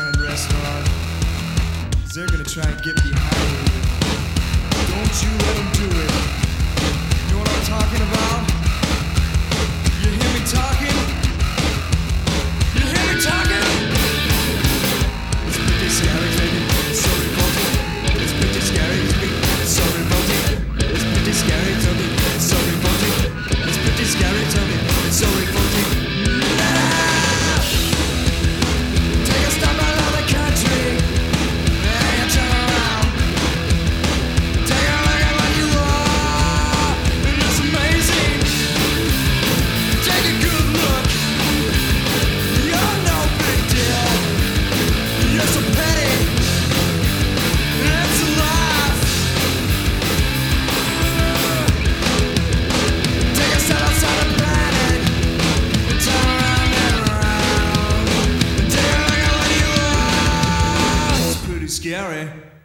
five-star restaurant, 'cause they're gonna try and get behind you. Don't you let them do it. You know what I'm talking about? You hear me talking? You hear me talking? It's pretty scary, baby. It's so revolting. It's pretty scary to me. It's so revolting. It's pretty scary to me. It's so revolting. It's pretty scary to me. It's so revolting. Take a stop out of the country. And turn around. Take a look at what you are. And it's amazing. Take a good look. You're no big deal. You're so petty. It's alive. Take a step outside the planet. And turn around and around. And take a look at what you are. It's pretty scary.